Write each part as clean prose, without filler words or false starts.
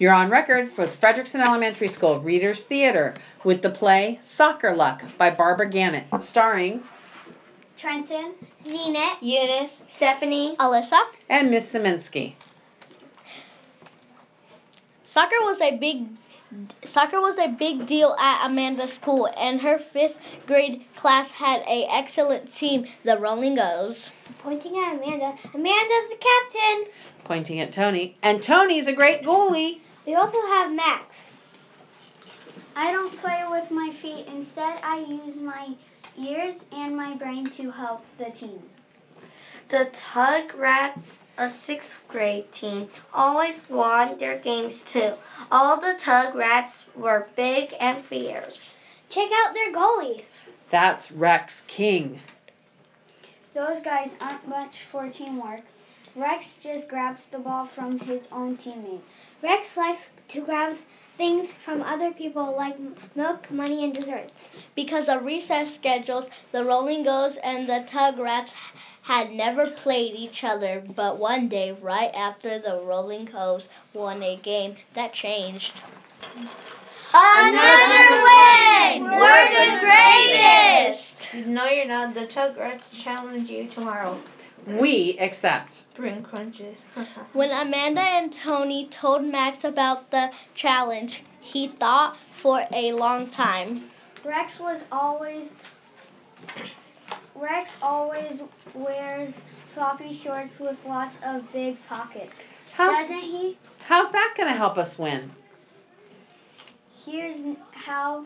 You're on record for Frederickson Elementary School Readers Theater with the play Soccer Luck by Barbara Gannett, starring Trenton, Zenit, Eunice, Stephanie, Alyssa, and Miss Szymanski. Soccer was a big deal at Amanda's school, and her 5th grade class had an excellent team, the Rolling O's. Pointing at Amanda, Amanda's the captain. Pointing at Tony, and Tony's a great goalie. We also have Max. I don't play with my feet. Instead, I use my ears and my brain to help the team. The Tug Rats, a 6th grade team, always won their games too. All the Tug Rats were big and fierce. Check out their goalie. That's Rex King. Those guys aren't much for teamwork. Rex just grabs the ball from his own teammate. Rex likes to grab things from other people like milk, money, and desserts. Because of recess schedules, the Rolling O's and the Tug Rats had never played each other, but one day, right after the Rolling O's won a game, that changed. Another win! We're the greatest! No, you're not. The Tug Rats challenge you tomorrow. We accept. Bring crunches. When Amanda and Tony told Max about the challenge, he thought for a long time. Rex always wears floppy shorts with lots of big pockets. Doesn't he? How's that going to help us win? Here's how.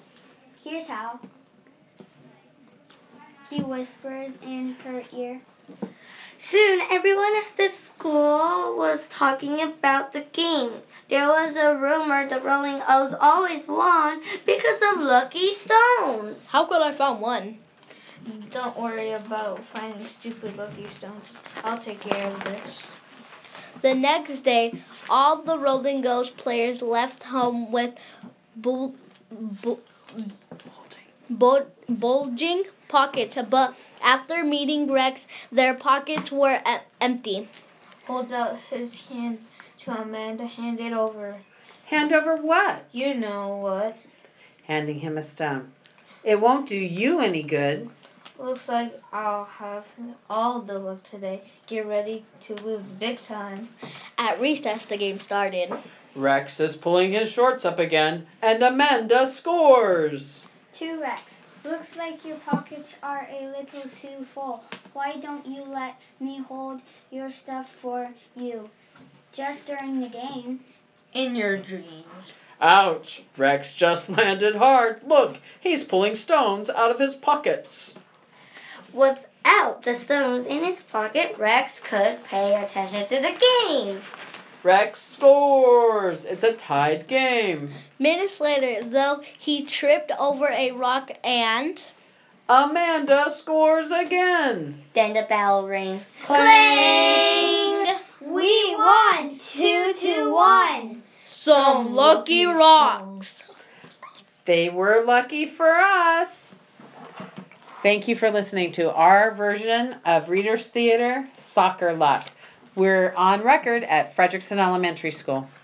He whispers in her ear. Soon, everyone at the school was talking about the game. There was a rumor the Rolling O's always won because of lucky stones. How could I find one? Don't worry about finding stupid lucky stones. I'll take care of this. The next day, all the Rolling O's players left home with bulging pockets, but after meeting Rex, their pockets were empty. Holds out his hand to Amanda. Hand it over. Hand over what? You know what. Handing him a stone. It won't do you any good. Looks like I'll have all the luck today. Get ready to lose big time. At recess, the game started. Rex is pulling his shorts up again, and Amanda scores. To Rex. Looks like your pockets are a little too full. Why don't you let me hold your stuff for you? Just during the game. In your dreams. Ouch! Rex just landed hard. Look, he's pulling stones out of his pockets. Without the stones in his pocket, Rex could pay attention to the game. Rex scores! It's a tied game. Minutes later, though, he tripped over a rock and... Amanda scores again. Then the bell rang. Clang! We won 2-1. Some lucky rocks. They were lucky for us. Thank you for listening to our version of Readers Theater, Soccer Luck. We're on record at Frederickson Elementary School.